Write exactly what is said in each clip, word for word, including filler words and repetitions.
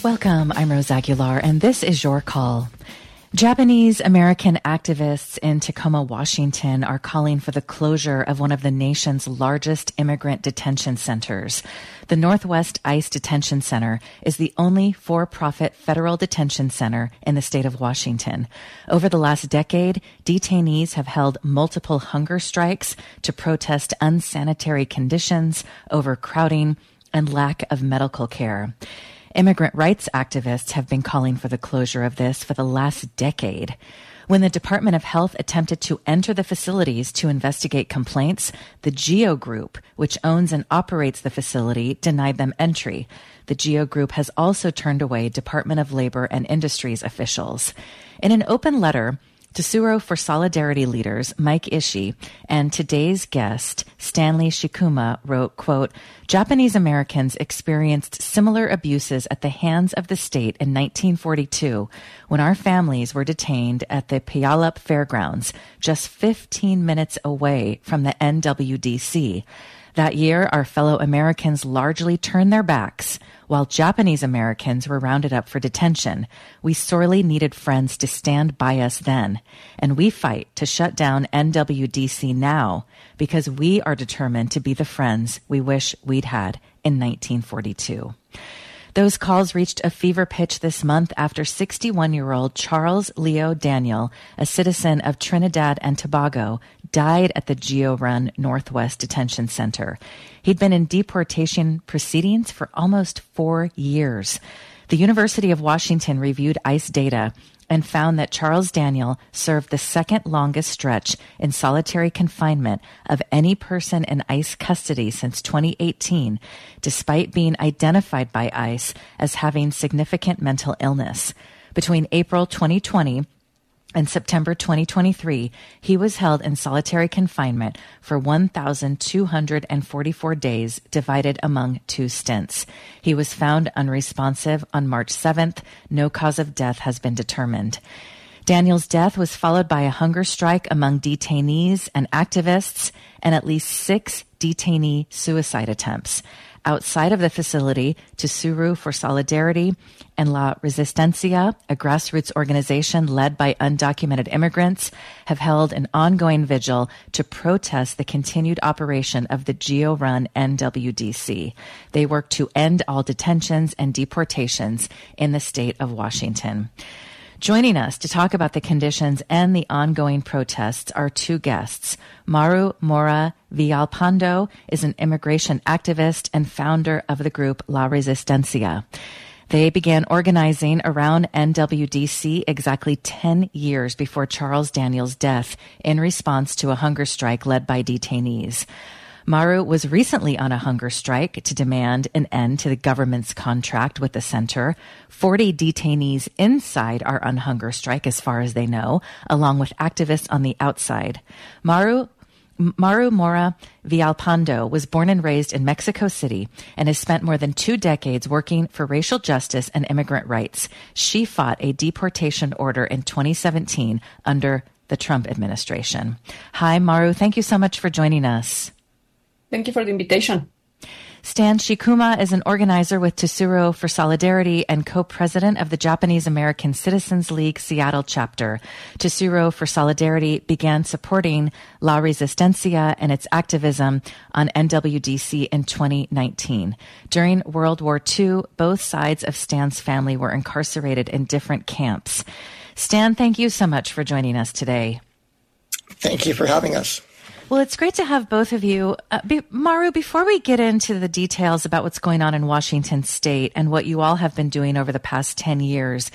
Welcome, I'm Rose Aguilar, and this is Your Call. Japanese American activists in Tacoma, Washington are calling for the closure of one of the nation's largest immigrant detention centers. The Northwest ICE Detention Center is the only for-profit federal detention center in the state of Washington. Over the last decade, detainees have held multiple hunger strikes to protest unsanitary conditions, overcrowding, and lack of medical care. Immigrant rights activists have been calling for the closure of this for the last decade. When the Department of Health attempted to enter the facilities to investigate complaints, the GEO Group, which owns and operates the facility, denied them entry. The GEO Group has also turned away Department of Labor and Industries officials. In an open letter, Tesoro for Solidarity leaders Mike Ishii and today's guest Stanley Shikuma wrote, quote, Japanese Americans experienced similar abuses at the hands of the state in nineteen forty-two when our families were detained at the Puyallup Fairgrounds, just fifteen minutes away from the N W D C. That year, our fellow Americans largely turned their backs, while Japanese Americans were rounded up for detention. We sorely needed friends to stand by us then, and we fight to shut down N W D C now because we are determined to be the friends we wish we'd had in nineteen forty-two. Those calls reached a fever pitch this month after sixty-one-year-old Charles Leo Daniel, a citizen of Trinidad and Tobago, died at the GEO-run Northwest Detention Center. He'd been in deportation proceedings for almost four years. The University of Washington reviewed ICE data and found that Charles Daniel served the second longest stretch in solitary confinement of any person in ICE custody since twenty eighteen, despite being identified by ICE as having significant mental illness. Between April twenty twenty and September twenty twenty-three, he was held in solitary confinement for one thousand two hundred forty-four days divided among two stints. He was found unresponsive on March seventh. No cause of death has been determined. Daniel's death was followed by a hunger strike among detainees and activists and at least six detainee suicide attempts. Outside of the facility, Tesoro for Solidarity and La Resistencia, a grassroots organization led by undocumented immigrants, have held an ongoing vigil to protest the continued operation of the GEO-run N W D C. They work to end all detentions and deportations in the state of Washington. Joining us to talk about the conditions and the ongoing protests are two guests. Maru Mora Villalpando is an immigration activist and founder of the group La Resistencia. They began organizing around N W D C exactly ten years before Charles Daniel's death in response to a hunger strike led by detainees. Maru was recently on a hunger strike to demand an end to the government's contract with the center. Forty detainees inside are on hunger strike as far as they know, along with activists on the outside. Maru Maru Mora Villalpando was born and raised in Mexico City and has spent more than two decades working for racial justice and immigrant rights. She fought a deportation order in twenty seventeen under the Trump administration. Hi, Maru. Thank you so much for joining us. Thank you for the invitation. Stan Shikuma is an organizer with Tesoro for Solidarity and co-president of the Japanese American Citizens League Seattle chapter. Tesoro for Solidarity began supporting La Resistencia and its activism on N W D C in twenty nineteen. During World War Two, both sides of Stan's family were incarcerated in different camps. Stan, thank you so much for joining us today. Thank you for having us. Well, it's great to have both of you. Uh, be, Maru, before we get into the details about what's going on in Washington State and what you all have been doing over the past ten years,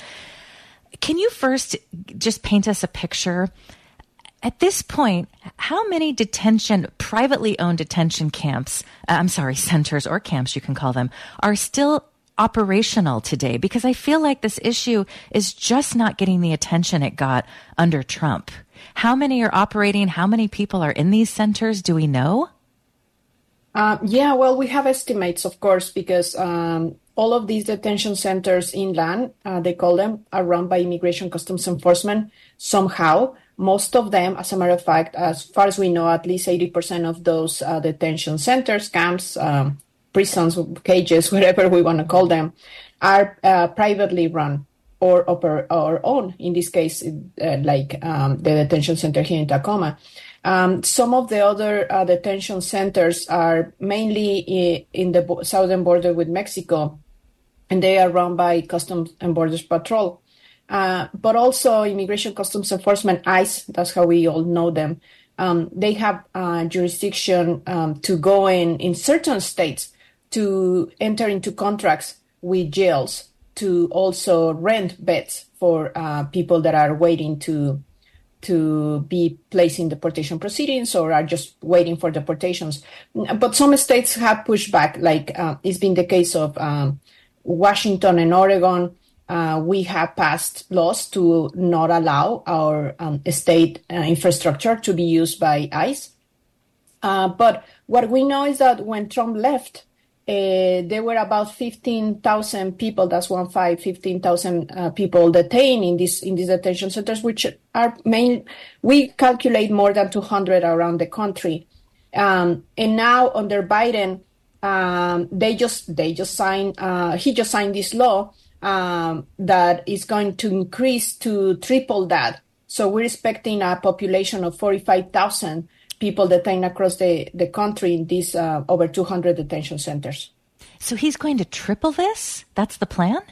can you first just paint us a picture? At this point, how many detention, privately owned detention camps, uh, I'm sorry, centers or camps you can call them, are still operational today? Because I feel like this issue is just not getting the attention it got under Trump. How many are operating? How many people are in these centers? Do we know? Uh, yeah, well, we have estimates, of course, because um, all of these detention centers inland, uh, they call them, are run by Immigration Customs Enforcement somehow. Most of them, as a matter of fact, as far as we know, at least eighty percent of those uh, detention centers, camps, um, prisons, cages, whatever we want to call them, are uh, privately run or oper- or owned. In this case, uh, like um, the detention center here in Tacoma. Um, some of the other uh, detention centers are mainly in the bo- southern border with Mexico, and they are run by Customs and Borders Patrol. Uh, but also Immigration Customs Enforcement, ICE, that's how we all know them. Um, they have uh, jurisdiction um, to go in, in certain states to enter into contracts with jails to also rent beds for uh, people that are waiting to to be placed in deportation proceedings or are just waiting for deportations. But some states have pushed back, like uh, it's been the case of um, Washington and Oregon. Uh, we have passed laws to not allow our um, state uh, infrastructure to be used by ICE. Uh, but what we know is that when Trump left, uh, there were about fifteen thousand people, that's one five, fifteen thousand uh, people detained in, this, in these detention centers, which are main, we calculate more than two hundred around the country. Um, and now under Biden, um, they just, they just signed, uh, he just signed this law Um, that is going to increase to triple that. So we're expecting a population of forty-five thousand people detained across the, the country in these uh, over two hundred detention centers. So he's going to triple this? That's the plan?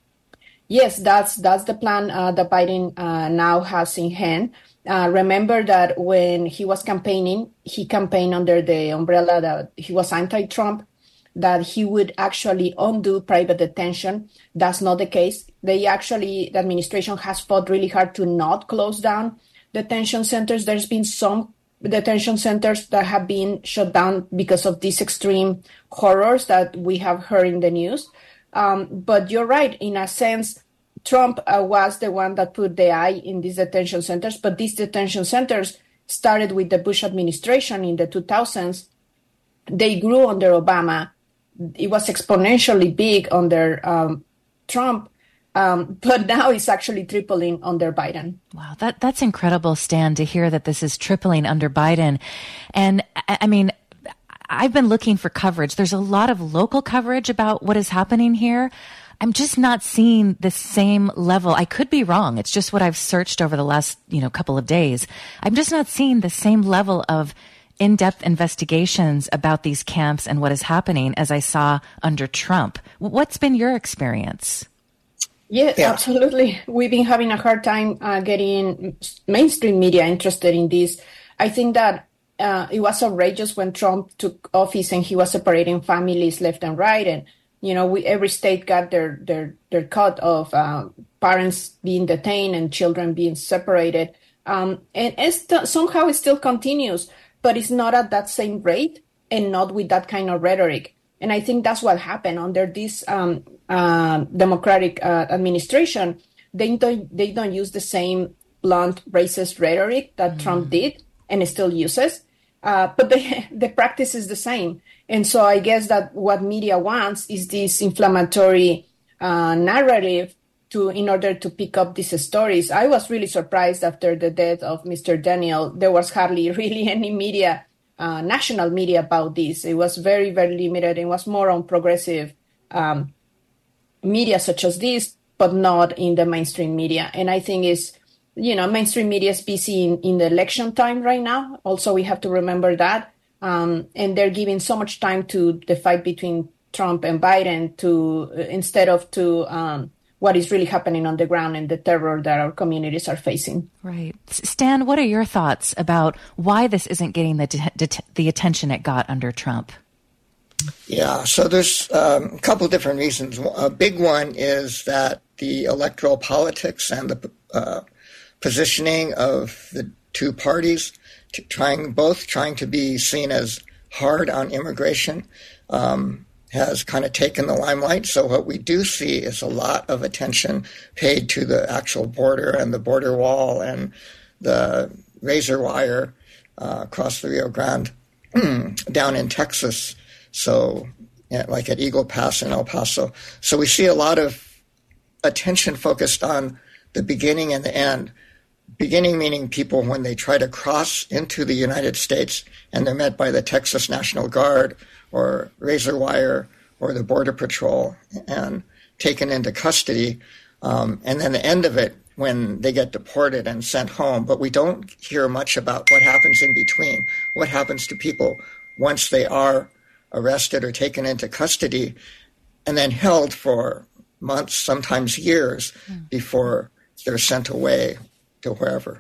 Yes, that's that's the plan uh, that Biden uh, now has in hand. Uh, remember that when he was campaigning, he campaigned under the umbrella that he was anti-Trump, that he would actually undo private detention. That's not the case. They actually, the administration has fought really hard to not close down detention centers. There's been some detention centers that have been shut down because of these extreme horrors that we have heard in the news. Um, but you're right, in a sense, Trump uh, was the one that put the eye in these detention centers, but these detention centers started with the Bush administration in the two thousands. They grew under Obama. It was exponentially big under um, Trump, um, but now it's actually tripling under Biden. Wow, that that's incredible, Stan, to hear that this is tripling under Biden. And I mean, I've been looking for coverage. There's a lot of local coverage about what is happening here. I'm just not seeing the same level. I could be wrong. It's just what I've searched over the last, you know, couple of days. I'm just not seeing the same level of in-depth investigations about these camps and what is happening as I saw under Trump. What's been your experience? Yeah, yeah. Absolutely. We've been having a hard time uh, getting mainstream media interested in this. I think that uh, it was outrageous when Trump took office and he was separating families left and right. And, you know, we, every state got their, their, their cut of uh, parents being detained and children being separated. Um, and it's st- somehow it still continues, but it's not at that same rate and not with that kind of rhetoric. And I think that's what happened under this um, uh, Democratic uh, administration. They don't, they don't use the same blunt, racist rhetoric that mm. Trump did and still uses, uh, but the, the practice is the same. And so I guess that what media wants is this inflammatory uh, narrative to, in order to pick up these stories. I was really surprised after the death of Mister Daniel. There was hardly really any media, uh, national media about this. It was very, very limited. It was more on progressive um, media such as this, but not in the mainstream media. And I think it's, you know, mainstream media is busy in, in the election time right now. Also, we have to remember that. Um, and they're giving so much time to the fight between Trump and Biden to uh, instead of to um, what is really happening on the ground and the terror that our communities are facing. Right. Stan, what are your thoughts about why this isn't getting the de- de- the attention it got under Trump? Yeah, so there's um, a couple of different reasons. A big one is that the electoral politics and the uh, positioning of the two parties, to trying both trying to be seen as hard on immigration, um, has kind of taken the limelight. So what we do see is a lot of attention paid to the actual border and the border wall and the razor wire uh, across the Rio Grande down in Texas. So yeah, like at Eagle Pass in El Paso. So we see a lot of attention focused on the beginning and the end. beginning meaning people when they try to cross into the United States and they're met by the Texas National Guard or Razor Wire or the Border Patrol and taken into custody, um, and then the end of it when they get deported and sent home. But we don't hear much about what happens in between, what happens to people once they are arrested or taken into custody and then held for months, sometimes years, mm. before they're sent away to wherever.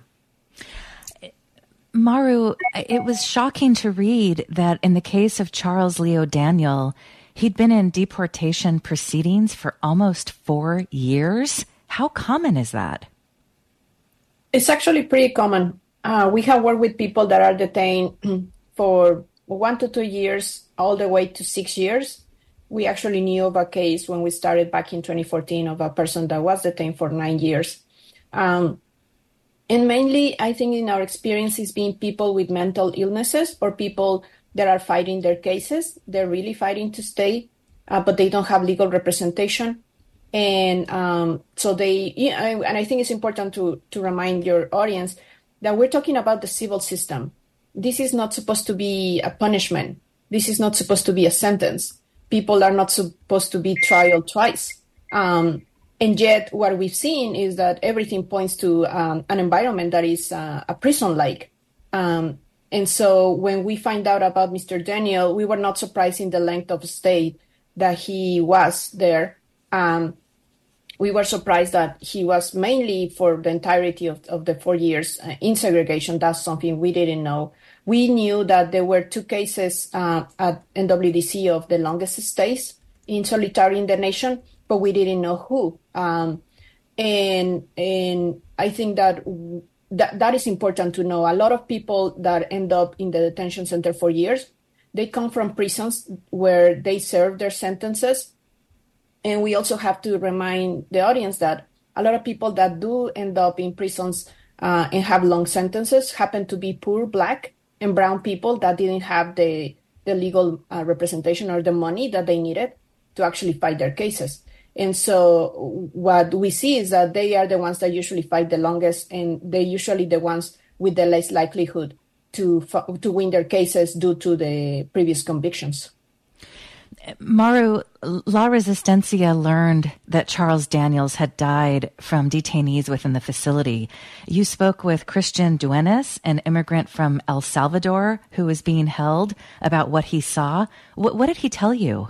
Maru, it was shocking to read that in the case of Charles Leo Daniel, he'd been in deportation proceedings for almost four years. How common is that? It's actually pretty common. Uh, we have worked with people that are detained for one to two years, all the way to six years. We actually knew of a case when we started back in twenty fourteen of a person that was detained for nine years. Um, and mainly, I think in our experience, it's been people with mental illnesses or people that are fighting their cases. They're really fighting to stay, uh, but they don't have legal representation. And um, so they, yeah, and I think it's important to, to remind your audience that we're talking about the civil system. This is not supposed to be a punishment. This is not supposed to be a sentence. People are not supposed to be trialed twice. Um, and yet what we've seen is that everything points to um, an environment that is uh, a prison-like. Um, and so when we find out about Mister Daniel, we were not surprised in the length of stay that he was there. Um, we were surprised that he was mainly for the entirety of, of the four years uh, in segregation. That's something we didn't know. We knew that there were two cases uh, at N W D C of the longest stays in solitary in the nation, but we didn't know who. Um, and and I think that, that that is important to know. A lot of people that end up in the detention center for years, they come from prisons where they serve their sentences. And we also have to remind the audience that a lot of people that do end up in prisons uh, and have long sentences happen to be poor Black and brown people that didn't have the, the legal uh, representation or the money that they needed to actually fight their cases. And so what we see is that they are the ones that usually fight the longest, and they're usually the ones with the less likelihood to to win their cases due to the previous convictions. Maru, La Resistencia learned that Charles Daniels had died from detainees within the facility. You spoke with Christian Duenas, an immigrant from El Salvador who was being held, about what he saw. What, what did he tell you?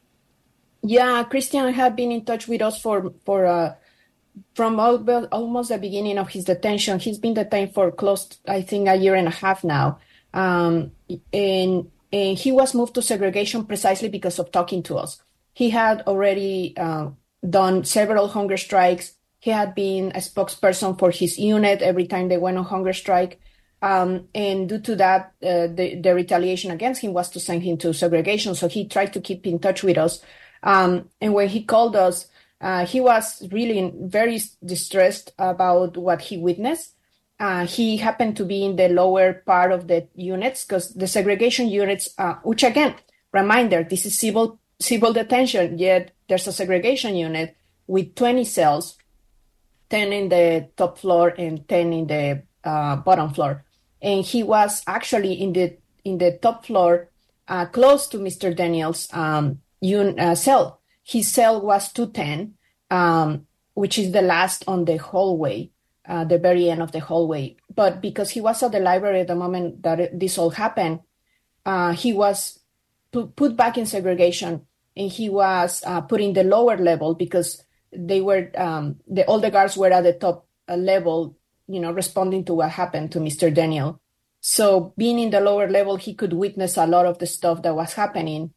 Yeah, Christian had been in touch with us for, for uh, from all, almost the beginning of his detention. He's been detained for close, to, I think, a year and a half now. Um, and And he was moved to segregation precisely because of talking to us. He had already uh, done several hunger strikes. He had been a spokesperson for his unit every time they went on hunger strike. Um, and due to that, uh, the, the retaliation against him was to send him to segregation. So he tried to keep in touch with us. Um, and when he called us, uh, he was really very distressed about what he witnessed. Uh, he happened to be in the lower part of the units because the segregation units, uh, which again, reminder, this is civil civil detention, yet there's a segregation unit with twenty cells, ten in the top floor and ten in the uh, bottom floor. And he was actually in the in the top floor, uh, close to Mister Daniel's um, un, uh, cell. His cell was two ten, um, which is the last on the hallway. Uh, the very end of the hallway. But because he was at the library at the moment that it, this all happened, uh, he was put, put back in segregation, and he was uh, put in the lower level because they were um, the all the guards were at the top uh, level, you know, responding to what happened to Mister Daniel. So being in the lower level, he could witness a lot of the stuff that was happening.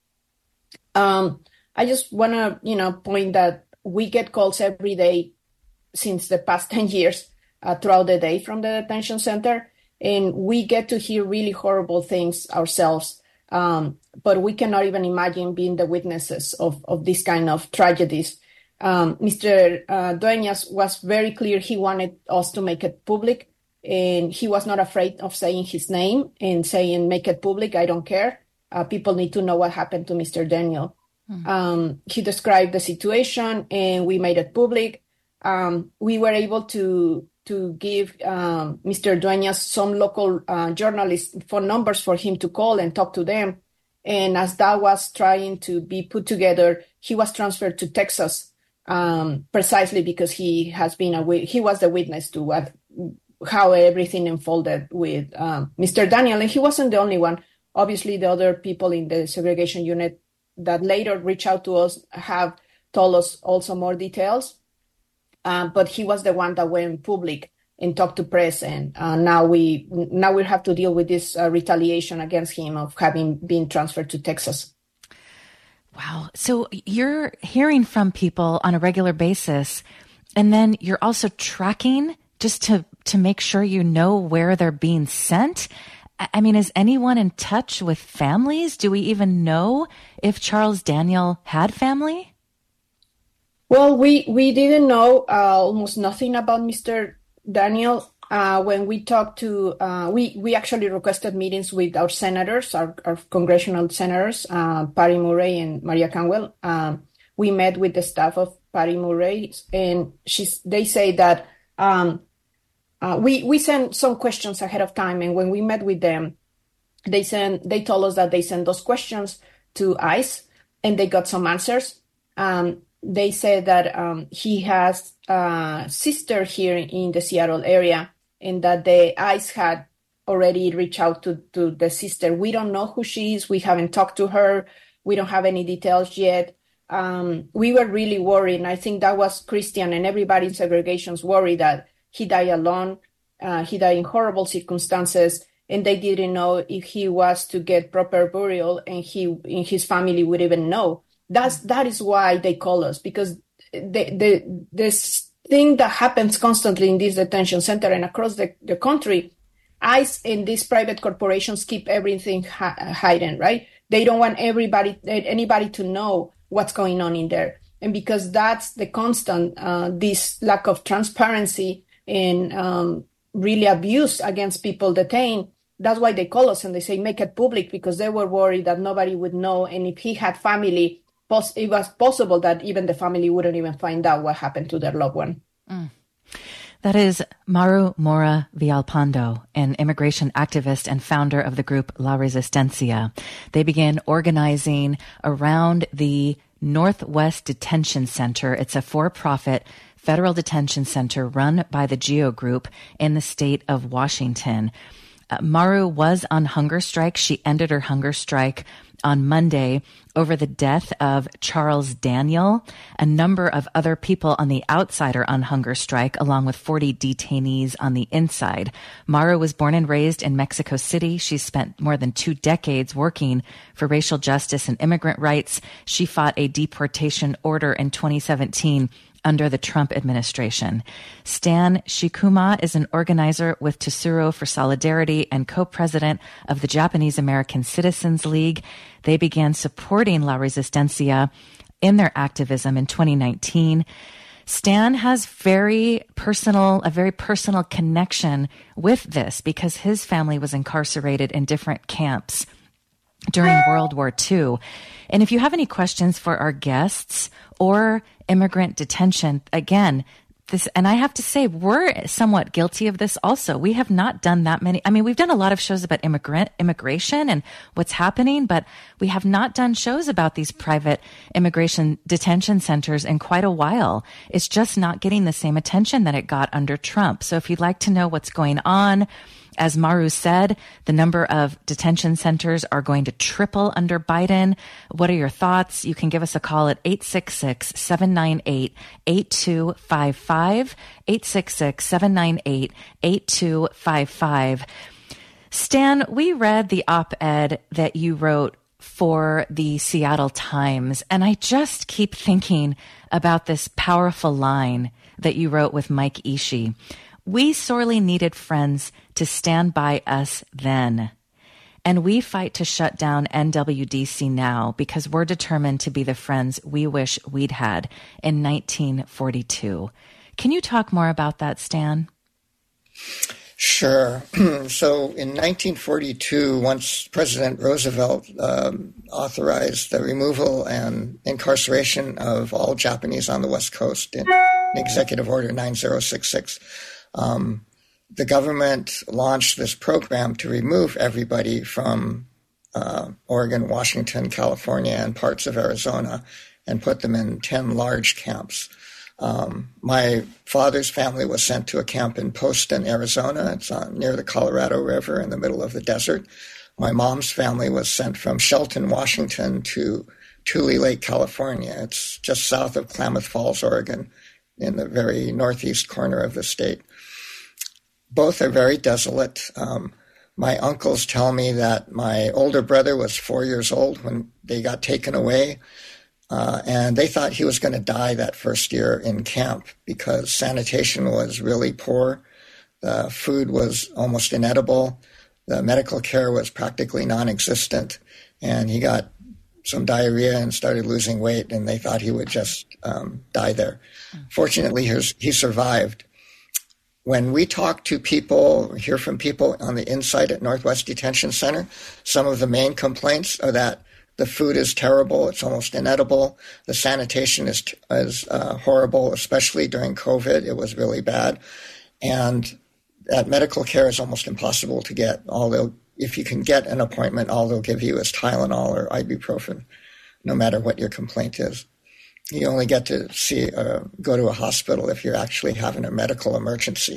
Um, I just want to, you know, point that we get calls every day since the past ten years. Uh, throughout the day from the detention center, and we get to hear really horrible things ourselves. Um, but we cannot even imagine being the witnesses of, of this kind of tragedies. Um, Mister Uh, Duenas was very clear he wanted us to make it public, and he was not afraid of saying his name and saying, make it public, I don't care. Uh, people need to know what happened to Mister Daniel. Mm-hmm. Um, he described the situation, and we made it public. Um, we were able to to give um, Mister Dueñas some local uh, journalist phone numbers for him to call and talk to them. And as that was trying to be put together, he was transferred to Texas, um, precisely because he has been a he was the witness to what how everything unfolded with um, Mister Daniel. And he wasn't the only one. Obviously, the other people in the segregation unit that later reached out to us have told us also more details. Uh, but he was the one that went public and talked to press, and uh, now we now we have to deal with this uh, retaliation against him of having been transferred to Texas. Wow. So you're hearing from people on a regular basis, and then you're also tracking just to, to make sure you know where they're being sent. I mean, is anyone in touch with families? Do we even know if Charles Daniel had family? Well, we, we didn't know uh, almost nothing about Mister Daniel. Uh, when we talked to, uh, we, we actually requested meetings with our senators, our, our congressional senators, uh, Patty Murray and Maria Canwell. Um, we met with the staff of Patty Murray, and she's, they say that um, uh, we, we sent some questions ahead of time. And when we met with them, they sent, they told us that they sent those questions to ICE and they got some answers. Um, They said that um, he has a sister here in the Seattle area, and that the ICE had already reached out to, to the sister. We don't know who she is. We haven't talked to her. We don't have any details yet. Um, we were really worried, and I think that was Christian and everybody in segregation's worried that he died alone. Uh, he died in horrible circumstances, and they didn't know if he was to get proper burial, and he and his family would even know. That's that is why they call us, because the the this thing that happens constantly in this detention center and across the, the country, ICE and these private corporations keep everything ha- hidden, right? They don't want everybody anybody to know what's going on in there, and because that's the constant uh, this lack of transparency and um, really abuse against people detained. That's why they call us and they say make it public, because they were worried that nobody would know, and if he had family, it was possible that even the family wouldn't even find out what happened to their loved one. Mm. That is Maru Mora Villalpando, an immigration activist and founder of the group La Resistencia. They began organizing around the Northwest Detention Center. It's a for-profit federal detention center run by the GEO Group in the state of Washington. Uh, Maru was on hunger strike. She ended her hunger strike on Monday over the death of Charles Daniel. A number of other people on the outside are on hunger strike, along with forty detainees on the inside. Maru was born and raised in Mexico City. She spent more than two decades working for racial justice and immigrant rights. She fought a deportation order in twenty seventeen under the Trump administration. Stan Shikuma is an organizer with Tesoro for Solidarity and co-president of the Japanese American Citizens League. They began supporting La Resistencia in their activism in twenty nineteen. Stan has very personal, a very personal connection with this because his family was incarcerated in different camps during World War Two. And if you have any questions for our guests or immigrant detention, again, this, and I have to say, we're somewhat guilty of this also. We have not done that many. I mean, we've done a lot of shows about immigrant immigration and what's happening, but we have not done shows about these private immigration detention centers in quite a while. It's just not getting the same attention that it got under Trump. So if you'd like to know what's going on, as Maru said, the number of detention centers are going to triple under Biden. What are your thoughts? You can give us a call at eight six six, seven nine eight, eight two five five, eight six six, seven nine eight, eight two five five. Stan, we read the op-ed that you wrote for the Seattle Times, and I just keep thinking about this powerful line that you wrote with Mike Ishii. We sorely needed friends to stand by us then. And we fight to shut down N W D C now because we're determined to be the friends we wish we'd had in nineteen forty-two. Can you talk more about that, Stan? Sure. So in nineteen forty-two, once President Roosevelt um, authorized the removal and incarceration of all Japanese on the West Coast in Executive Order nine zero six six, um, the government launched this program to remove everybody from uh, Oregon, Washington, California, and parts of Arizona and put them in ten large camps. Um, my father's family was sent to a camp in Poston, Arizona. It's on, near the Colorado River in the middle of the desert. My mom's family was sent from Shelton, Washington to Tule Lake, California. It's just south of Klamath Falls, Oregon, in the very northeast corner of the state. Both are very desolate. Um, my uncles tell me that my older brother was four years old when they got taken away. Uh, and they thought he was going to die that first year in camp because sanitation was really poor. The food was almost inedible. The medical care was practically non-existent. And he got some diarrhea and started losing weight, and they thought he would just um, die there. Fortunately, he survived. When we talk to people, hear from people on the inside at Northwest Detention Center, some of the main complaints are that the food is terrible. It's almost inedible. The sanitation is is uh, horrible, especially during COVID. It was really bad. And that medical care is almost impossible to get. Although if you can get an appointment, all they'll give you is Tylenol or ibuprofen, no matter what your complaint is. You only get to see uh, go to a hospital if you're actually having a medical emergency.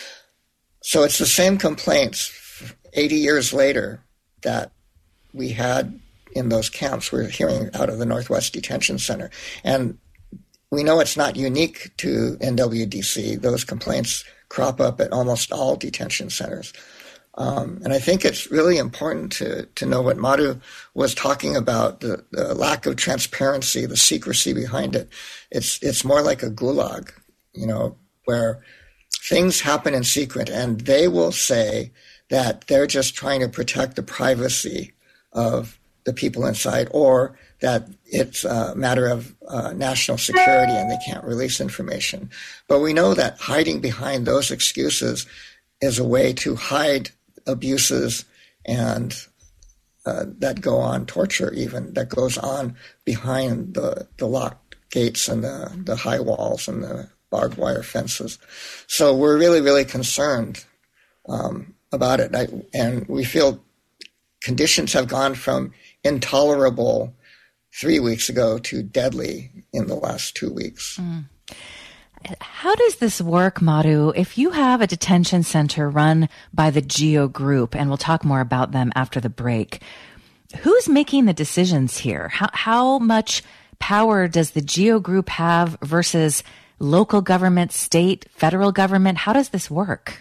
So it's the same complaints eighty years later that we had in those camps. We're hearing out of the Northwest Detention Center. And we know it's not unique to N W D C. Those complaints crop up at almost all detention centers. Um, and I think it's really important to, to know what Madhu was talking about, the, the lack of transparency, the secrecy behind it. It's, it's more like a gulag, you know, where things happen in secret and they will say that they're just trying to protect the privacy of the people inside, or that it's a matter of uh, national security and they can't release information. But we know that hiding behind those excuses is a way to hide abuses and uh, that go on, torture even, that goes on behind the, the locked gates and the, the high walls and the barbed wire fences. So we're really, really concerned um, about it. I, and we feel conditions have gone from intolerable three weeks ago to deadly in the last two weeks. Mm. How does this work, Madhu? If you have a detention center run by the GEO Group, and we'll talk more about them after the break, who's making the decisions here? How, how much power does the GEO Group have versus local government, state, federal government? How does this work?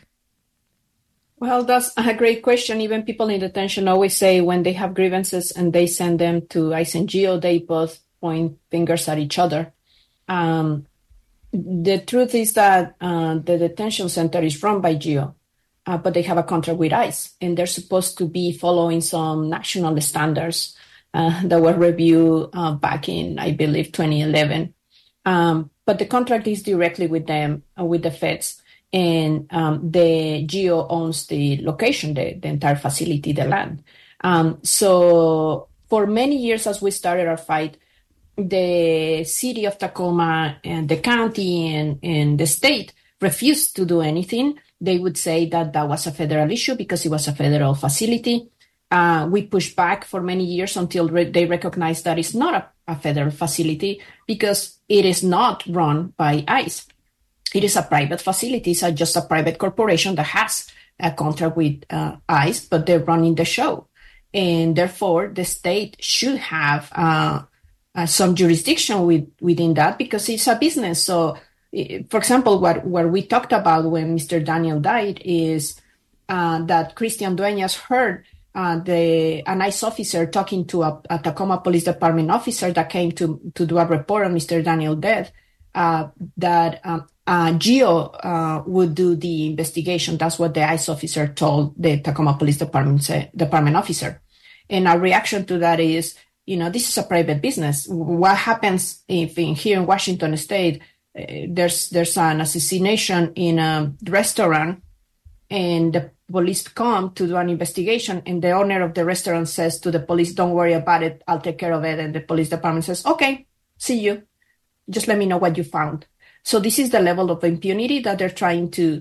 Well, that's a great question. Even people in detention always say when they have grievances and they send them to ICE and GEO, they both point fingers at each other. Um, the truth is that uh, the detention center is run by GEO, uh, but they have a contract with ICE, and they're supposed to be following some national standards uh, that were reviewed uh, back in, I believe, twenty eleven. Um, but the contract is directly with them, uh, with the feds. And um, the GEO owns the location, the, the entire facility, the land. Um, so for many years, as we started our fight, the city of Tacoma and the county and, and the state refused to do anything. They would say that that was a federal issue because it was a federal facility. Uh, we pushed back for many years until re- they recognized that it's not a, a federal facility because it is not run by ICE. It is a private facility. It's a, just a private corporation that has a contract with uh, ICE, but they're running the show. And therefore, the state should have uh, uh, some jurisdiction with, within that because it's a business. So, for example, what, what we talked about when Mister Daniel died is uh, that Christian Dueñas heard uh, the an ICE officer talking to a, a Tacoma Police Department officer that came to, to do a report on Mister Daniel's death, uh, that um, Uh, GEO uh, would do the investigation. That's what the ICE officer told the Tacoma Police Department uh, department officer. And our reaction to that is, you know, this is a private business. What happens if in, here in Washington State, uh, there's there's an assassination in a restaurant and the police come to do an investigation and the owner of the restaurant says to the police, don't worry about it, I'll take care of it. And the police department says, okay, see you. Just let me know what you found. So this is the level of impunity that they're trying to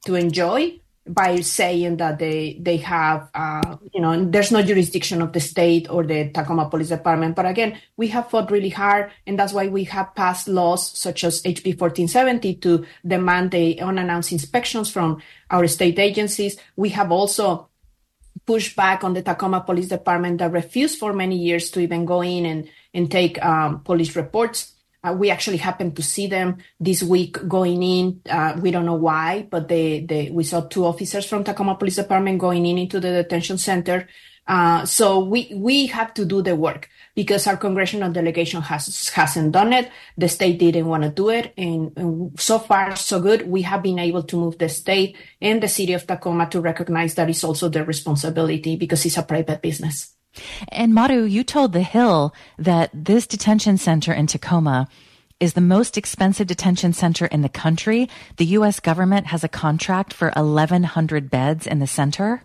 to enjoy by saying that they they have, uh, you know, there's no jurisdiction of the state or the Tacoma Police Department. But again, we have fought really hard, and that's why we have passed laws such as H B fourteen seventy to demand the unannounced inspections from our state agencies. We have also pushed back on the Tacoma Police Department that refused for many years to even go in and, and take um, police reports. Uh, we actually happened to see them this week going in. Uh, we don't know why, but they, they, we saw two officers from Tacoma Police Department going in into the detention center. Uh, so we, we have to do the work because our congressional delegation has, hasn't done it. The state didn't want to do it. And, and so far, so good. We have been able to move the state and the city of Tacoma to recognize that it's also their responsibility because it's a private business. And Maru, you told The Hill that this detention center in Tacoma is the most expensive detention center in the country. The U S government has a contract for eleven hundred beds in the center.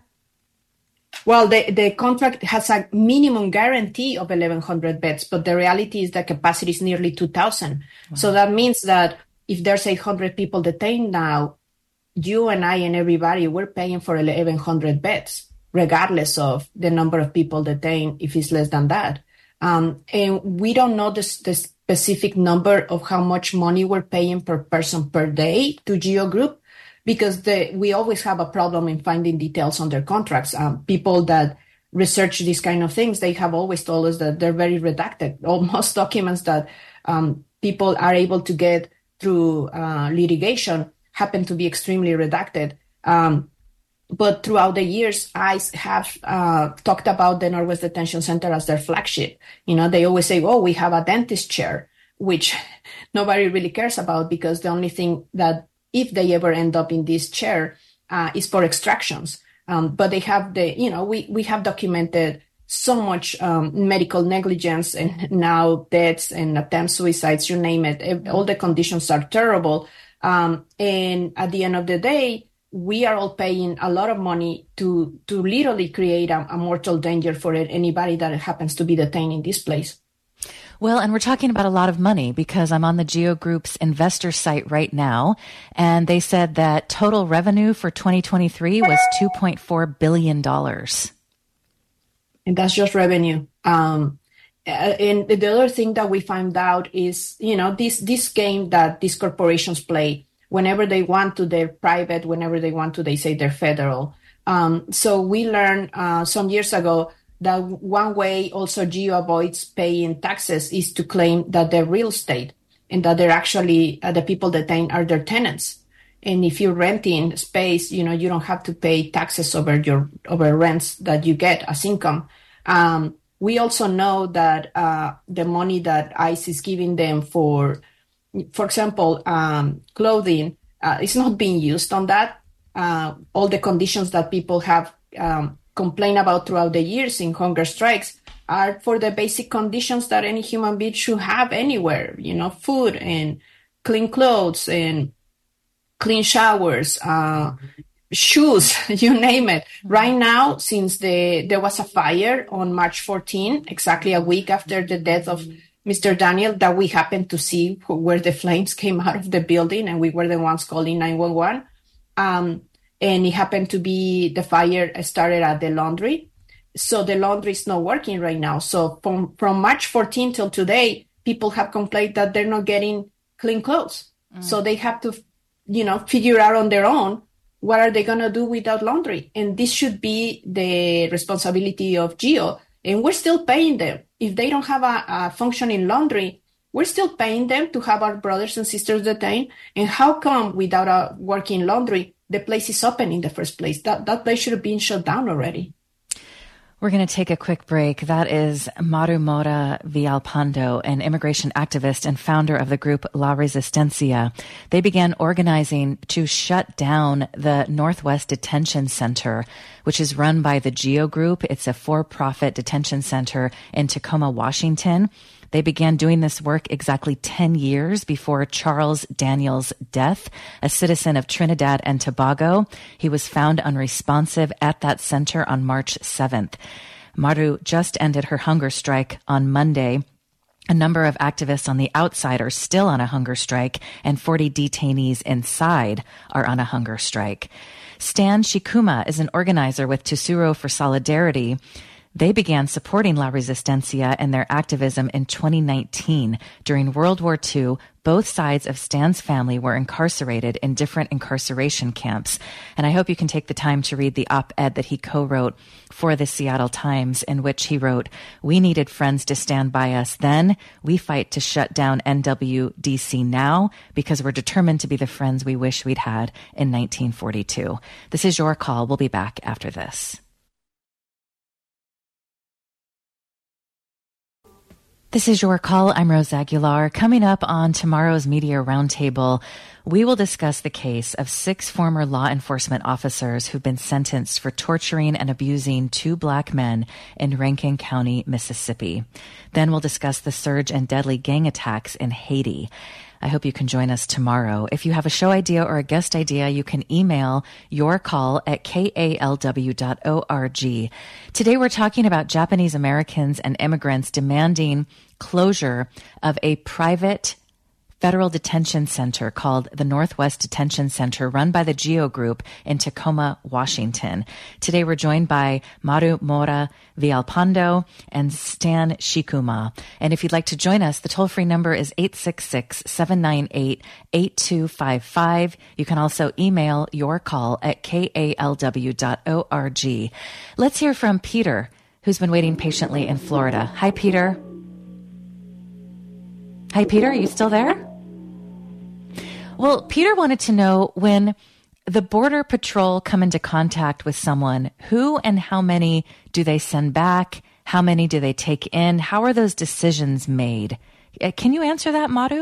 Well, the, the contract has a minimum guarantee of eleven hundred beds, but the reality is that capacity is nearly two thousand. Wow. So that means that if there's eight hundred people detained now, you and I and everybody, we're paying for eleven hundred beds, regardless of the number of people detained, if it's less than that. Um, and we don't know the, the specific number of how much money we're paying per person per day to Geo Group, because the, we always have a problem in finding details on their contracts. Um, people that research these kind of things, they have always told us that they're very redacted. Almost documents that um, people are able to get through uh, litigation happen to be extremely redacted. Um, But throughout the years, I have uh, talked about the Northwest Detention Center as their flagship. You know, they always say, oh, we have a dentist chair, which nobody really cares about because the only thing that if they ever end up in this chair uh, is for extractions. Um, but they have the, you know, we, we have documented so much um, medical negligence and now deaths and attempt suicides, you name it. All the conditions are terrible. Um, and at the end of the day, we are all paying a lot of money to to literally create a, a mortal danger for anybody that happens to be detained in this place. Well, and we're talking about a lot of money because I'm on the Geo Group's investor site right now, and they said that total revenue for twenty twenty-three was two point four billion dollars. And that's just revenue. Um, and the other thing that we found out is, you know, this this game that these corporations play. Whenever they want to, they're private. Whenever they want to, they say they're federal. Um, so we learned uh, some years ago that one way also Geo avoids paying taxes is to claim that they're real estate and that they're actually, uh, the people detained are their tenants. And if you're renting space, you know, you don't have to pay taxes over your over rents that you get as income. Um, we also know that uh, the money that ICE is giving them for For example, um, clothing uh, is not being used on that. Uh, all the conditions that people have um, complained about throughout the years in hunger strikes are for the basic conditions that any human being should have anywhere, you know, food and clean clothes and clean showers, uh, shoes, you name it. Right now, since the there was a fire on March fourteenth, exactly a week after the death of Mister Daniel, that we happened to see where the flames came out of the building, and we were the ones calling nine one one. Um, and it happened to be the fire started at the laundry. So the laundry is not working right now. So from, from March fourteenth till today, people have complained that they're not getting clean clothes. Mm. So they have to, you know, figure out on their own, what are they going to do without laundry? And this should be the responsibility of Geo. And we're still paying them. If they don't have a, a functioning laundry, we're still paying them to have our brothers and sisters detained. And how come without a working laundry, the place is open in the first place? That that place should have been shut down already. We're going to take a quick break. That is Maru Mora Villalpando, an immigration activist and founder of the group La Resistencia. They began organizing to shut down the Northwest Detention Center, which is run by the Geo Group. It's a for-profit detention center in Tacoma, Washington. They began doing this work exactly ten years before Charles Daniels' death, a citizen of Trinidad and Tobago. He was found unresponsive at that center on March seventh. Maru just ended her hunger strike on Monday. A number of activists on the outside are still on a hunger strike, and forty detainees inside are on a hunger strike. Stan Shikuma is an organizer with Tesoro for Solidarity. They began supporting La Resistencia and their activism in twenty nineteen. During World War Two, both sides of Stan's family were incarcerated in different incarceration camps. And I hope you can take the time to read the op-ed that he co-wrote for the Seattle Times, in which he wrote, "We needed friends to stand by us then. We fight to shut down N W D C now because we're determined to be the friends we wish we'd had in nineteen forty-two. This is Your Call. We'll be back after this. This is Your Call. I'm Rose Aguilar. Coming up on tomorrow's Media Roundtable, we will discuss the case of six former law enforcement officers who've been sentenced for torturing and abusing two black men in Rankin County, Mississippi. Then we'll discuss the surge and deadly gang attacks in Haiti. I hope you can join us tomorrow. If you have a show idea or a guest idea, you can email your call at k a l w dot org. Today we're talking about Japanese Americans and immigrants demanding closure of a private federal detention center called the Northwest Detention Center, run by the Geo Group in Tacoma, Washington. Today we're joined by Maru Mora Villalpando and Stan Shikuma. And if you'd like to join us, the toll-free number is eight six six, seven nine eight, eight two five five. You can also email your call at k a l w dot org. Let's hear from Peter, who's been waiting patiently in Florida. Hi, Peter. Hi, Peter. Are you still there? Well, Peter wanted to know, when the Border Patrol come into contact with someone, who and how many do they send back? How many do they take in? How are those decisions made? Can you answer that, Maru?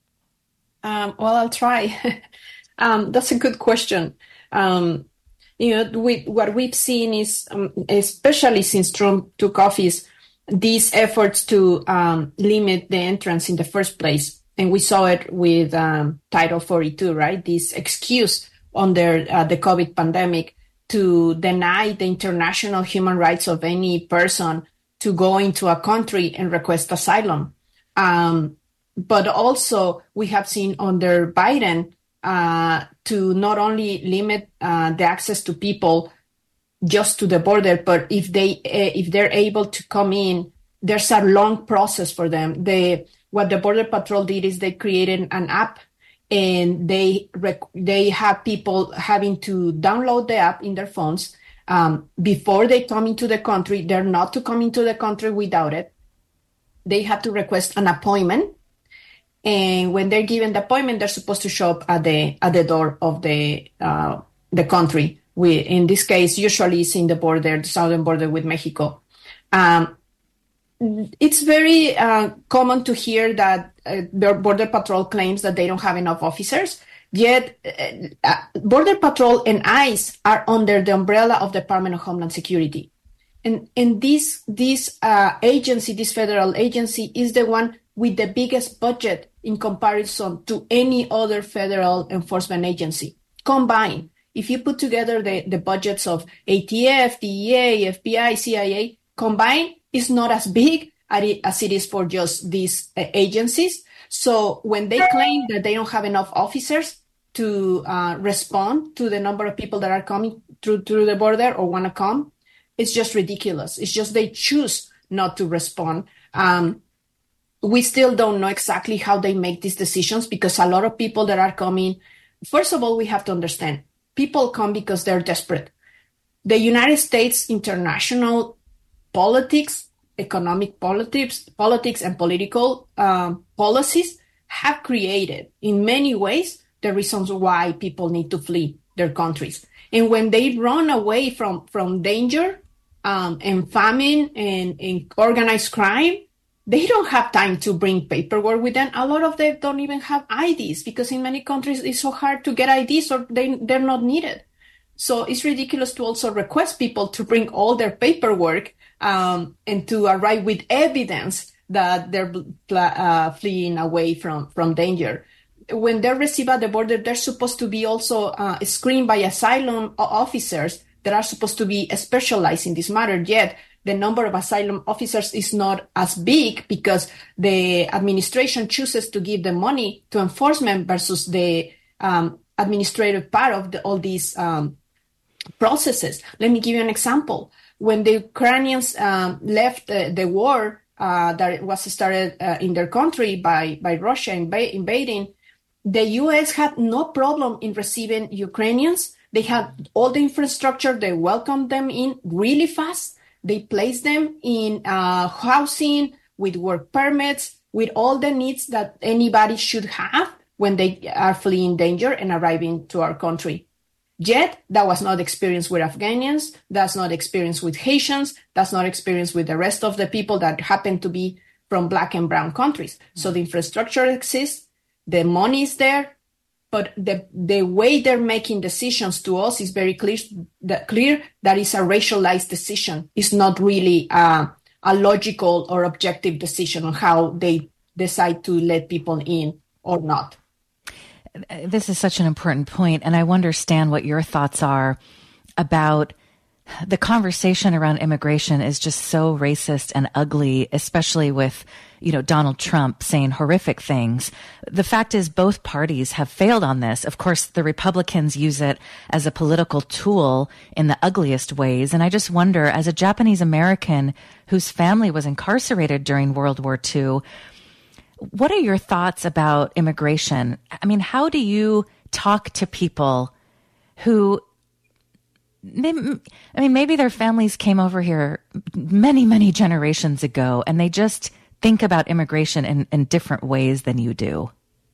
Um, well, I'll try. um, that's a good question. Um, you know, we, what we've seen is, um, especially since Trump took office, these efforts to um, limit the entrance in the first place. And we saw it with um, Title forty-two, right? This excuse under uh, the COVID pandemic to deny the international human rights of any person to go into a country and request asylum. Um, but also we have seen under Biden uh, to not only limit uh, the access to people just to the border, but if they uh, if they're able to come in, there's a long process for them. They what the Border Patrol did is they created an app, and they rec- they have people having to download the app in their phones um, before they come into the country. They're not to come into the country without it. They have to request an appointment, and when they're given the appointment, they're supposed to show up at the at the door of the uh, the country. We, in this case, usually it's in the border, the southern border with Mexico. Um, it's very uh, common to hear that uh, the Border Patrol claims that they don't have enough officers, yet uh, Border Patrol and ICE are under the umbrella of the Department of Homeland Security. And, and this, this uh, agency, this federal agency, is the one with the biggest budget in comparison to any other federal enforcement agency combined. If you put together the, the budgets of A T F, D E A, F B I, C I A, combined, is not as big as it is for just these uh, agencies. So when they claim that they don't have enough officers to uh, respond to the number of people that are coming through, through the border or want to come, it's just ridiculous. It's just they choose not to respond. Um, we still don't know exactly how they make these decisions, because a lot of people that are coming, first of all, we have to understand, people come because they're desperate. The United States international politics, economic politics, politics and political um, policies have created, in many ways, the reasons why people need to flee their countries. And when they run away from, from danger um, and famine and, and organized crime, they don't have time to bring paperwork with them. A lot of them don't even have I Ds, because in many countries it's so hard to get I Ds, or they, they're not needed. So it's ridiculous to also request people to bring all their paperwork um, and to arrive with evidence that they're uh, fleeing away from, from danger. When they're received at the border, they're supposed to be also uh, screened by asylum officers that are supposed to be specialized in this matter. Yet the number of asylum officers is not as big because the administration chooses to give the money to enforcement versus the um, administrative part of the, all these um, processes. Let me give you an example. When the Ukrainians um, left uh, the war uh, that was started uh, in their country by, by Russia inv- invading, the U S had no problem in receiving Ukrainians. They had all the infrastructure. They welcomed them in really fast. They placed them in uh, housing with work permits, with all the needs that anybody should have when they are fleeing danger and arriving to our country. Yet, that was not experienced with Afghans. That's not experienced with Haitians. That's not experienced with the rest of the people that happen to be from black and brown countries. Mm-hmm. So the infrastructure exists. The money is there, but the the way they're making decisions to us is very clear. That clear that is a racialized decision. It's not really uh, a logical or objective decision on how they decide to let people in or not. This is such an important point, and I understand what your thoughts are about the conversation around immigration is just so racist and ugly, especially with, you know, Donald Trump saying horrific things. The fact is both parties have failed on this. Of course, the Republicans use it as a political tool in the ugliest ways. And I just wonder, as a Japanese American whose family was incarcerated during World War Two, what are your thoughts about immigration? I mean, how do you talk to people who, I mean, maybe their families came over here many, many generations ago, and they just think about immigration in, in different ways than you do?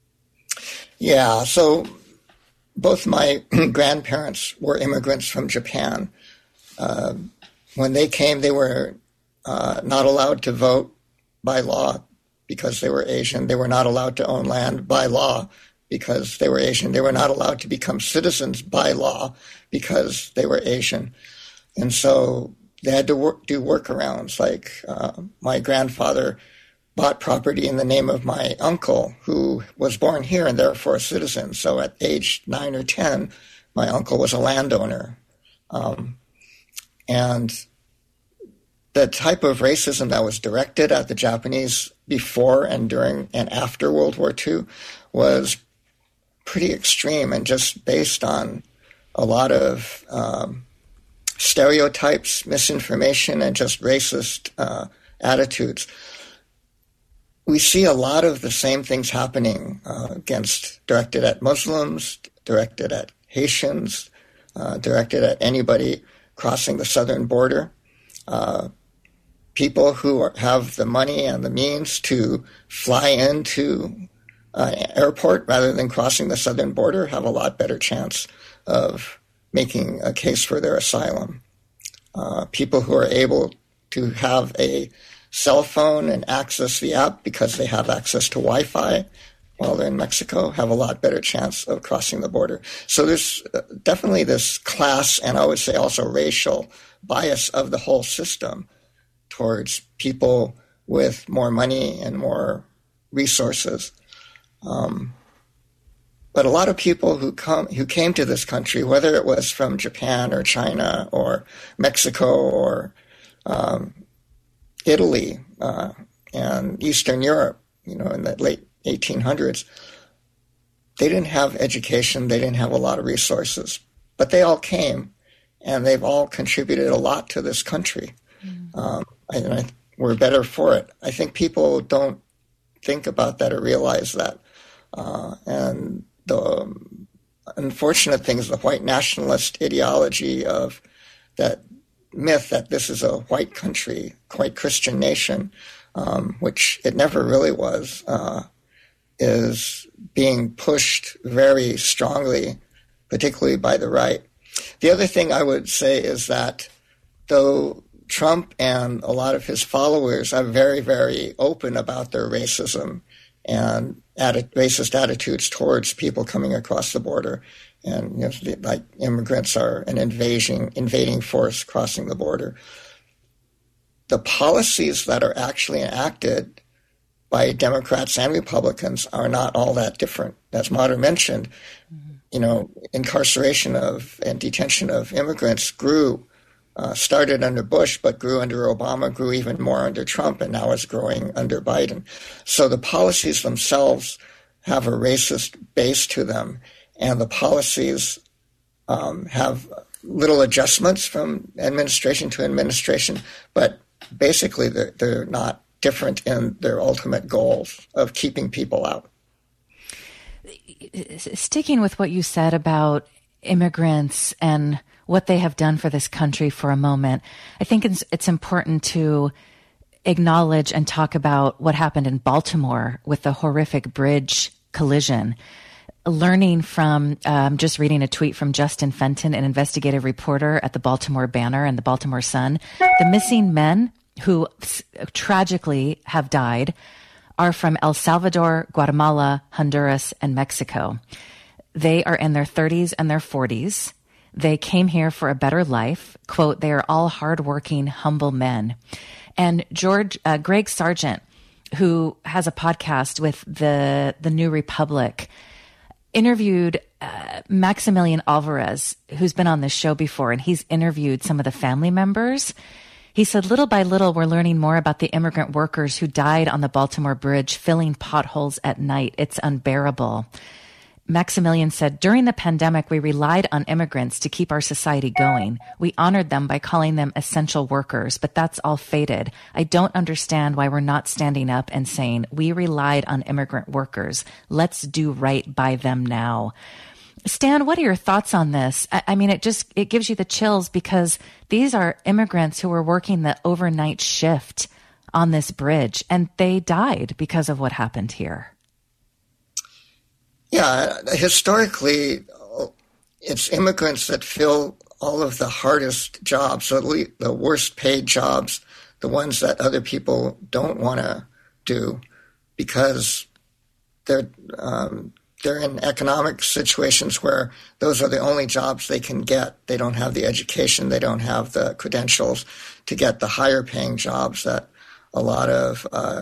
Yeah, so both my grandparents were immigrants from Japan. Uh, when they came, they were uh, not allowed to vote by law because they were Asian. They were not allowed to own land by law because they were Asian. They were not allowed to become citizens by law because they were Asian. And so they had to work, do workarounds. Like uh, my grandfather bought property in the name of my uncle, who was born here and therefore a citizen. So at age nine or ten, my uncle was a landowner. Um, and the type of racism that was directed at the Japanese before and during and after World War Two was pretty extreme and just based on a lot of um, stereotypes, misinformation, and just racist uh, attitudes. We see a lot of the same things happening uh, against, directed at Muslims, directed at Haitians, uh, directed at anybody crossing the southern border. Uh, people who are, have the money and the means to fly into uh, an airport rather than crossing the southern border have a lot better chance of making a case for their asylum. Uh, people who are able to have a cell phone and access the app because they have access to Wi-Fi while they're in Mexico have a lot better chance of crossing the border. So there's definitely this class and I would say also racial bias of the whole system towards people with more money and more resources. Um, but a lot of people who come who came to this country, whether it was from Japan or China or Mexico or um, Italy uh, and Eastern Europe, you know, in the late eighteen hundreds, they didn't have education, they didn't have a lot of resources, but they all came, and they've all contributed a lot to this country. Mm. Um, and I, we're better for it. I think people don't think about that or realize that. Uh, and the um, unfortunate thing is the white nationalist ideology of that myth that this is a white country, white Christian nation, um, which it never really was, uh, is being pushed very strongly, particularly by the right. The other thing I would say is that though Trump and a lot of his followers are very, very open about their racism and atti- racist attitudes towards people coming across the border, and you know, like immigrants are an invading invading force crossing the border. The policies that are actually enacted by Democrats and Republicans are not all that different. As Madhur mentioned, mm-hmm. you know, incarceration of and detention of immigrants grew uh, started under Bush, but grew under Obama, grew even more under Trump, and now is growing under Biden. So the policies themselves have a racist base to them, and the policies um, have little adjustments from administration to administration, but basically they're, they're not different in their ultimate goals of keeping people out. Sticking with what you said about immigrants and what they have done for this country for a moment, I think it's, it's important to acknowledge and talk about what happened in Baltimore with the horrific bridge collision. Learning from, um, just reading a tweet from Justin Fenton, an investigative reporter at the Baltimore Banner and the Baltimore Sun, the missing men who tragically have died are from El Salvador, Guatemala, Honduras, and Mexico. They are in their thirties and their forties. They came here for a better life. Quote, they are all hardworking, humble men. And George, uh, Greg Sargent, who has a podcast with the, the New Republic, interviewed uh, Maximilian Alvarez, who's been on this show before, and he's interviewed some of the family members. He said, little by little, we're learning more about the immigrant workers who died on the Baltimore Bridge, filling potholes at night. It's unbearable. Maximilian said, during the pandemic, we relied on immigrants to keep our society going. We honored them by calling them essential workers, but that's all faded. I don't understand why we're not standing up and saying, we relied on immigrant workers. Let's do right by them now. Stan, what are your thoughts on this? I, I mean, it just, it gives you the chills because these are immigrants who were working the overnight shift on this bridge, and they died because of what happened here. Yeah, historically, it's immigrants that fill all of the hardest jobs, the worst paid jobs, the ones that other people don't want to do because they're um, they're in economic situations where those are the only jobs they can get. They don't have the education, they don't have the credentials to get the higher paying jobs that a lot of uh,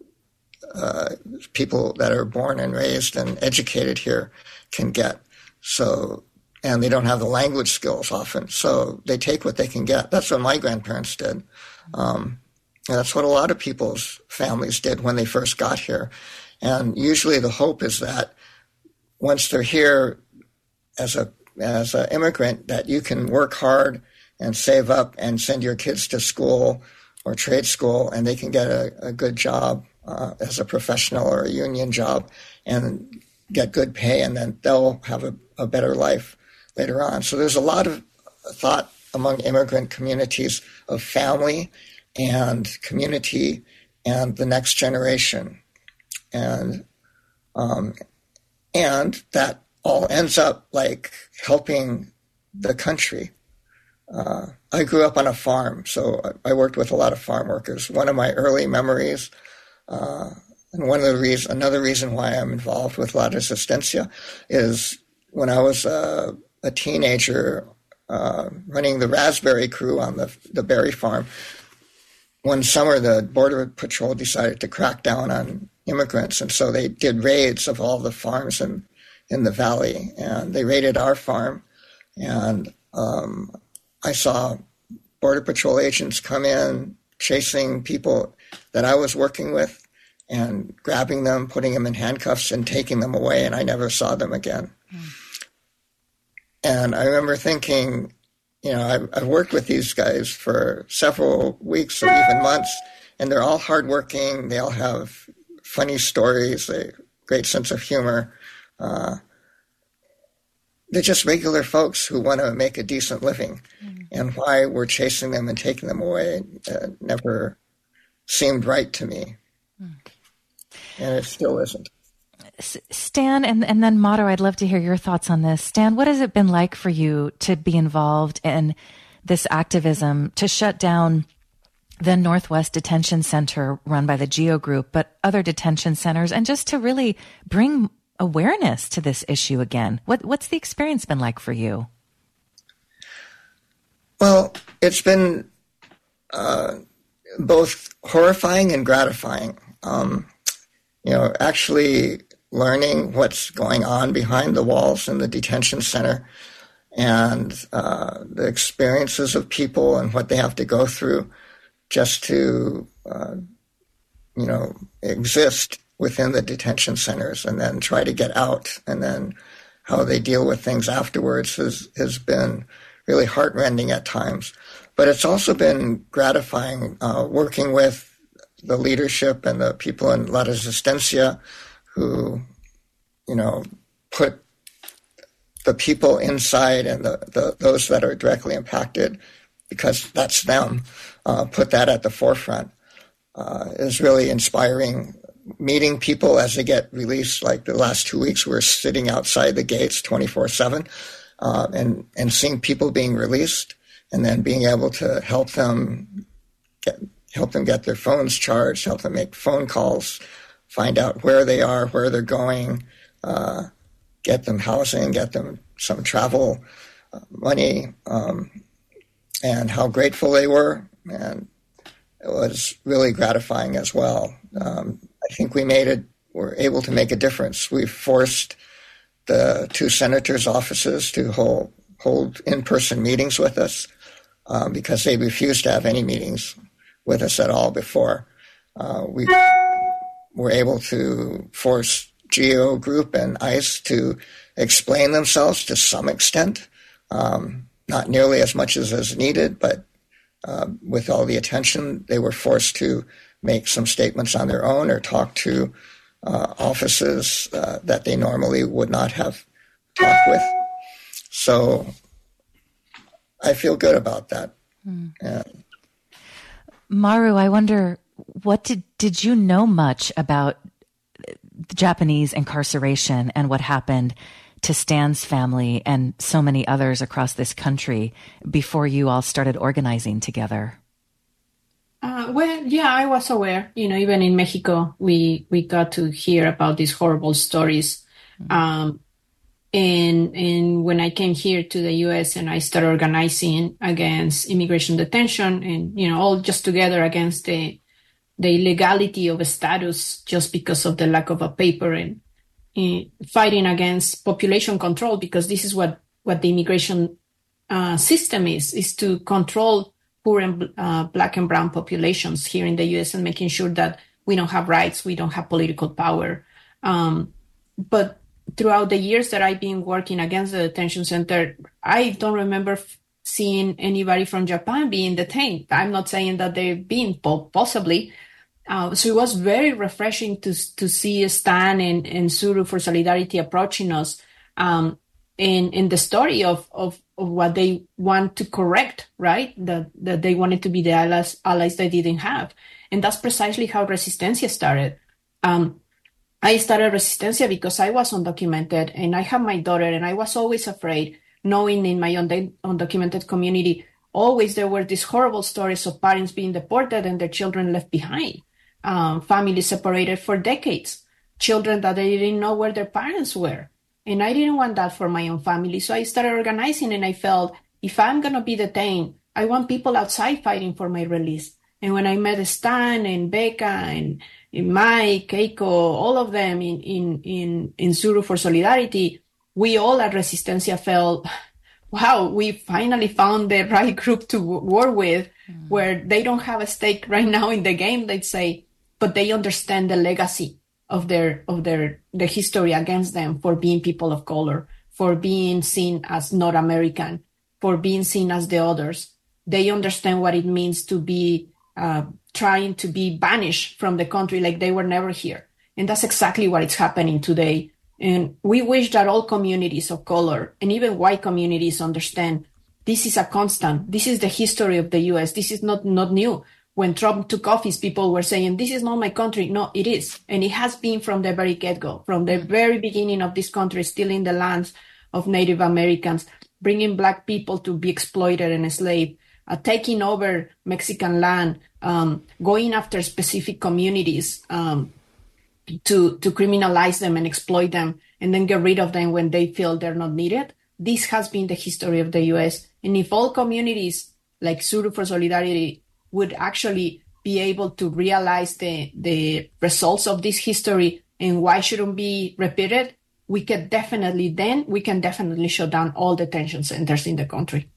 Uh, people that are born and raised and educated here can get. So, and they don't have the language skills often. So they take what they can get. That's what my grandparents did. Um, and that's what a lot of people's families did when they first got here. And usually the hope is that once they're here as a, as an immigrant, that you can work hard and save up and send your kids to school or trade school, and they can get a, a good job Uh, as a professional or a union job and get good pay, and then they'll have a, a better life later on. So there's a lot of thought among immigrant communities of family and community and the next generation. And um, and that all ends up like helping the country. Uh, I grew up on a farm, so I worked with a lot of farm workers. One of my early memories Uh, and one of the reasons, another reason why I'm involved with La Resistencia is when I was uh, a teenager uh, running the raspberry crew on the the berry farm. One summer, the Border Patrol decided to crack down on immigrants, and so they did raids of all the farms in, in the valley, and they raided our farm, and um, I saw Border Patrol agents come in chasing people that I was working with and grabbing them, putting them in handcuffs and taking them away, and I never saw them again. Mm. And I remember thinking, you know, I've, I've worked with these guys for several weeks or even months, and they're all hardworking. They all have funny stories, a great sense of humor. Uh, they're just regular folks who want to make a decent living. Mm. And why we're chasing them and taking them away uh, never seemed right to me. Mm. And it still isn't. Stan, and, and then Madhu, I'd love to hear your thoughts on this. Stan, what has it been like for you to be involved in this activism to shut down the Northwest Detention Center run by the GEO Group, but other detention centers, and just to really bring awareness to this issue again? What, what's the experience been like for you? Well, it's been uh, both horrifying and gratifying. Um, you know, actually learning what's going on behind the walls in the detention center and uh, the experiences of people and what they have to go through just to, uh, you know, exist within the detention centers and then try to get out, and then how they deal with things afterwards has, has been really heartrending at times. But it's also been gratifying uh, working with the leadership and the people in La Resistencia who, you know, put the people inside and the, the those that are directly impacted, because that's them, uh, put that at the forefront, uh, is really inspiring. Meeting people as they get released, like the last two weeks, we're sitting outside the gates twenty-four seven, uh, and, and seeing people being released, and then being able to help them get, help them get their phones charged, help them make phone calls, find out where they are, where they're going, uh, get them housing, get them some travel uh, money, um, and how grateful they were. And it was really gratifying as well. Um, I think we made it, we're able to make a difference. We forced the two senators' offices to hold, hold in-person meetings with us um, because they refused to have any meetings with us at all before. Uh, we were able to force GEO Group and ICE to explain themselves to some extent, um, not nearly as much as is needed, but uh, with all the attention, they were forced to make some statements on their own or talk to uh, offices uh, that they normally would not have talked with. So I feel good about that. Mm. Yeah. Maru, I wonder, what did, did you know much about Japanese incarceration and what happened to Stan's family and so many others across this country before you all started organizing together? Uh, well, yeah, I was aware. You know, even in Mexico, we, we got to hear about these horrible stories. Mm-hmm. Um, and, and when I came here to the U S and I started organizing against immigration detention and, you know, all just together against the, the illegality of a status just because of the lack of a paper, and uh, fighting against population control, because this is what, what the immigration uh, system is, is to control poor and uh, black and brown populations here in the U S and making sure that we don't have rights, we don't have political power. Um, but throughout the years that I've been working against the detention center, I don't remember f- seeing anybody from Japan being detained. I'm not saying that they've been, possibly. Uh, so it was very refreshing to to see Stan and, and Suru for Solidarity approaching us, um, in in the story of, of of what they want to correct, right? That that they wanted to be the allies allies they didn't have, and that's precisely how Resistencia started. Um, I started Resistencia because I was undocumented and I have my daughter, and I was always afraid, knowing in my und- undocumented community, always there were these horrible stories of parents being deported and their children left behind. Um, families separated for decades, children that they didn't know where their parents were. And I didn't want that for my own family. So I started organizing, and I felt, if I'm going to be detained, I want people outside fighting for my release. And when I met Stan and Becca and, and Mike, Keiko, all of them in, in, in, in Suru for Solidarity, we all at Resistencia felt, wow, we finally found the right group to w- work with, mm. where they don't have a stake right now in the game, they'd say, but they understand the legacy of their of their the history against them for being people of color, for being seen as not American, for being seen as the others. They understand what it means to be uh, trying to be banished from the country like they were never here. And that's exactly what is happening today. And we wish that all communities of color and even white communities understand this is a constant. This is the history of the U S. This is not, not new. When Trump took office, people were saying, this is not my country. No, it is. And it has been from the very get-go, from the very beginning of this country, stealing the lands of Native Americans, bringing Black people to be exploited and enslaved, uh, taking over Mexican land, um, going after specific communities um, to, to criminalize them and exploit them, and then get rid of them when they feel they're not needed. This has been the history of the U S. And if all communities like Suru for Solidarity would actually be able to realize the, the results of this history and why shouldn't be repeated, we can definitely, then we can definitely shut down all detention centers in the country.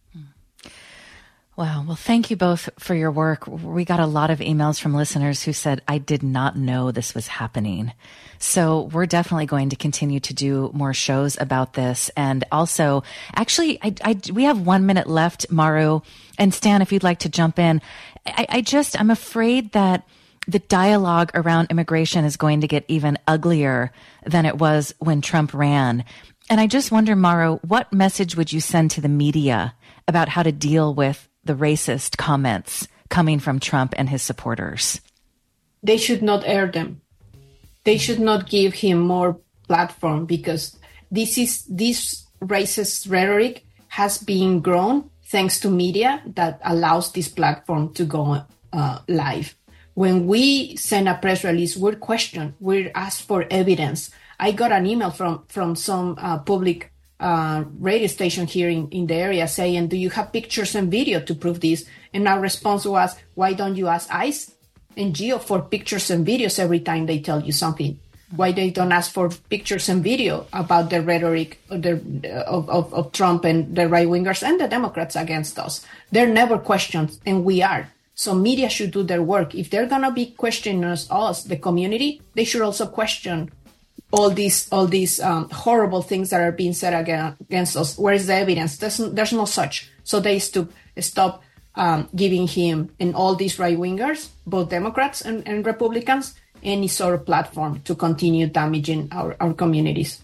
Wow. Well, thank you both for your work. We got a lot of emails from listeners who said, I did not know this was happening. So we're definitely going to continue to do more shows about this. And also, actually, I, I, we have one minute left, Maru. And Stan, if you'd like to jump in, I, I just, I'm afraid that the dialogue around immigration is going to get even uglier than it was when Trump ran. And I just wonder, Maru, what message would you send to the media about how to deal with the racist comments coming from Trump and his supporters? They should not air them. They should not give him more platform, because this is this racist rhetoric has been grown thanks to media that allows this platform to go uh, live. When we send a press release, we're questioned. We're asked for evidence. I got an email from from some uh, public Uh, radio station here in, in the area saying, do you have pictures and video to prove this? And our response was, why don't you ask ICE and GEO for pictures and videos every time they tell you something? Why they don't ask for pictures and video about the rhetoric of, the, of, of, of Trump and the right-wingers and the Democrats against us? They're never questioned, and we are. So media should do their work. If they're going to be questioning us, us, the community, they should also question all these all these um, horrible things that are being said against us. Where is the evidence? There's, there's no such. So they st- stop um, giving him and all these right-wingers, both Democrats and, and Republicans, any sort of platform to continue damaging our, our communities.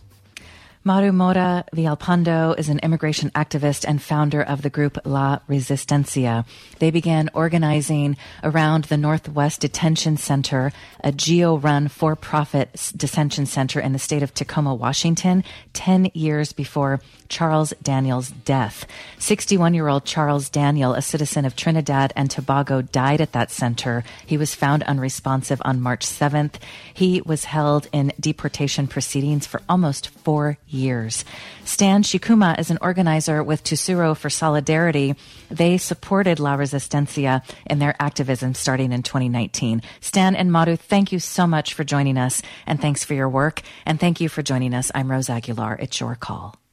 Maru Mora Villalpando is an immigration activist and founder of the group La Resistencia. They began organizing around the Northwest Detention Center, a GEO-run for-profit detention center in the state of Tacoma, Washington, ten years before Charles Daniel's death. sixty-one-year-old Charles Daniel, a citizen of Trinidad and Tobago, died at that center. He was found unresponsive on March seventh. He was held in deportation proceedings for almost four years. Stan Shikuma is an organizer with Tusuro for Solidarity. They supported La Resistencia in their activism starting in twenty nineteen. Stan and Maru, thank you so much for joining us, and thanks for your work. And thank you for joining us. I'm Rose Aguilar. It's your call.